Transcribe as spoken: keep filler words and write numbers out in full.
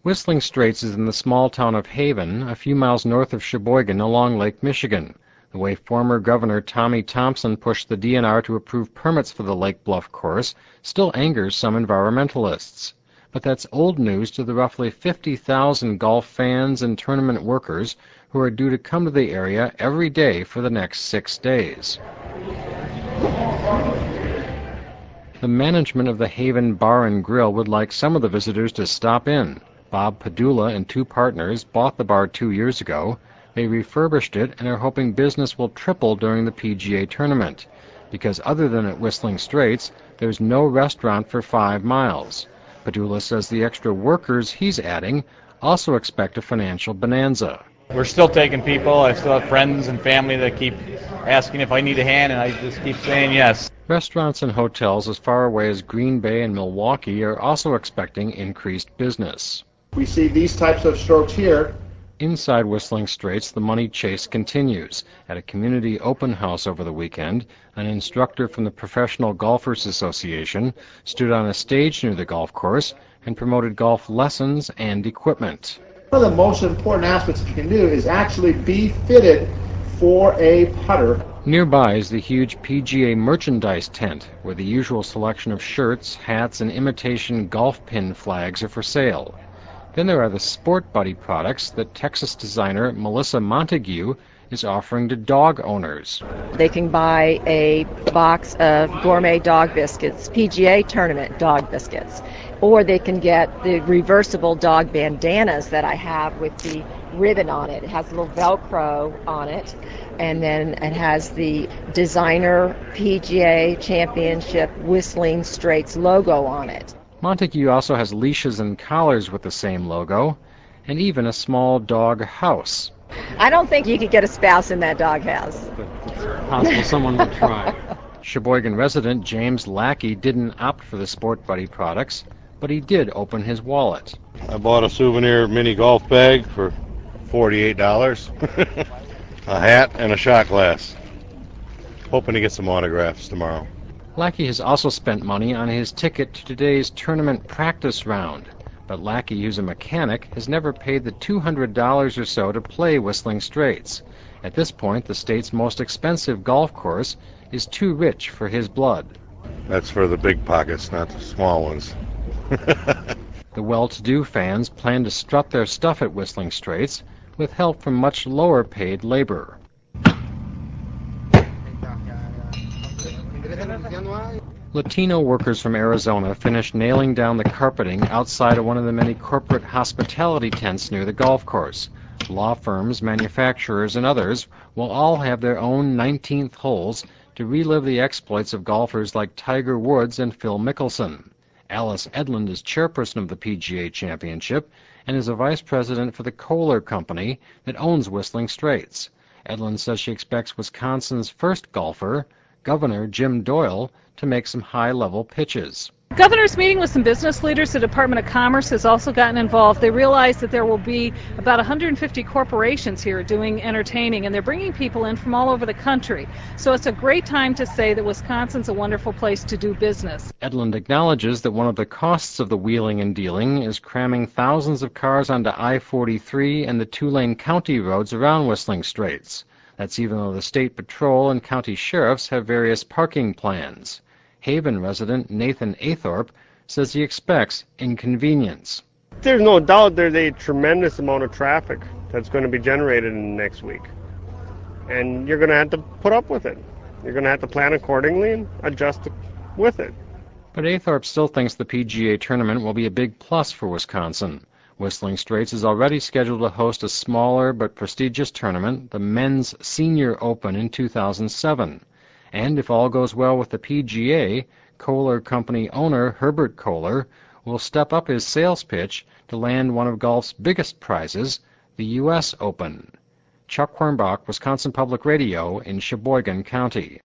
Whistling Straits is in the small town of Haven, a few miles north of Sheboygan along Lake Michigan. The way former Governor Tommy Thompson pushed the D N R to approve permits for the Lake Bluff course still angers some environmentalists. But that's old news to the roughly fifty thousand golf fans and tournament workers who are due to come to the area every day for the next six days. The management of the Haven Bar and Grill would like some of the visitors to stop in. Bob Padula and two partners bought the bar two years ago. They refurbished it and are hoping business will triple during the P G A tournament, because other than at Whistling Straits, there's no restaurant for five miles. Padula says the extra workers he's adding also expect a financial bonanza. We're still taking people. I still have friends and family that keep asking if I need a hand, and I just keep saying yes. Restaurants and hotels as far away as Green Bay and Milwaukee are also expecting increased business. We see these types of strokes here. Inside Whistling Straits, the money chase continues. At a community open house over the weekend, an instructor from the Professional Golfers Association stood on a stage near the golf course and promoted golf lessons and equipment. One of the most important aspects you can do is actually be fitted for a putter. Nearby is the huge P G A merchandise tent, where the usual selection of shirts, hats, and imitation golf pin flags are for sale. Then there are the Sport Buddy products that Texas designer Melissa Montague is offering to dog owners. They can buy a box of gourmet dog biscuits, P G A tournament dog biscuits, or they can get the reversible dog bandanas that I have with the ribbon on it. It has a little Velcro on it, and then it has the designer P G A Championship Whistling Straits logo on it. Montague also has leashes and collars with the same logo, and even a small dog house. I don't think you could get a spouse in that dog house. But it's possible someone would try. Sheboygan resident James Lackey didn't opt for the Sport Buddy products, but he did open his wallet. I bought a souvenir mini golf bag for forty-eight dollars, a hat, and a shot glass. Hoping to get some autographs tomorrow. Lackey has also spent money on his ticket to today's tournament practice round, but Lackey, who's a mechanic, has never paid the two hundred dollars or so to play Whistling Straits. At this point, the state's most expensive golf course is too rich for his blood. That's for the big pockets, not the small ones. The well-to-do fans plan to strut their stuff at Whistling Straits with help from much lower-paid labor. Latino workers from Arizona finished nailing down the carpeting outside of one of the many corporate hospitality tents near the golf course. Law firms, manufacturers, and others will all have their own nineteenth holes to relive the exploits of golfers like Tiger Woods and Phil Mickelson. Alice Edlund is chairperson of the P G A Championship and is a vice president for the Kohler Company that owns Whistling Straits. Edlund says she expects Wisconsin's first golfer, Governor Jim Doyle, to make some high-level pitches. The governor's meeting with some business leaders. The Department of Commerce has also gotten involved. They realize that there will be about one hundred fifty corporations here doing entertaining, and they're bringing people in from all over the country. So it's a great time to say that Wisconsin's a wonderful place to do business. Edlund acknowledges that one of the costs of the wheeling and dealing is cramming thousands of cars onto I forty-three and the two-lane county roads around Whistling Straits. That's even though the state patrol and county sheriffs have various parking plans. Haven resident Nathan Athorpe says he expects inconvenience. There's no doubt there's a tremendous amount of traffic that's going to be generated in the next week. And you're going to have to put up with it. You're going to have to plan accordingly and adjust with it. But Athorpe still thinks the P G A tournament will be a big plus for Wisconsin. Whistling Straits is already scheduled to host a smaller but prestigious tournament, the Men's Senior Open, in two thousand seven. And if all goes well with the P G A, Kohler Company owner Herbert Kohler will step up his sales pitch to land one of golf's biggest prizes, the U S Open. Chuck Hornbach, Wisconsin Public Radio in Sheboygan County.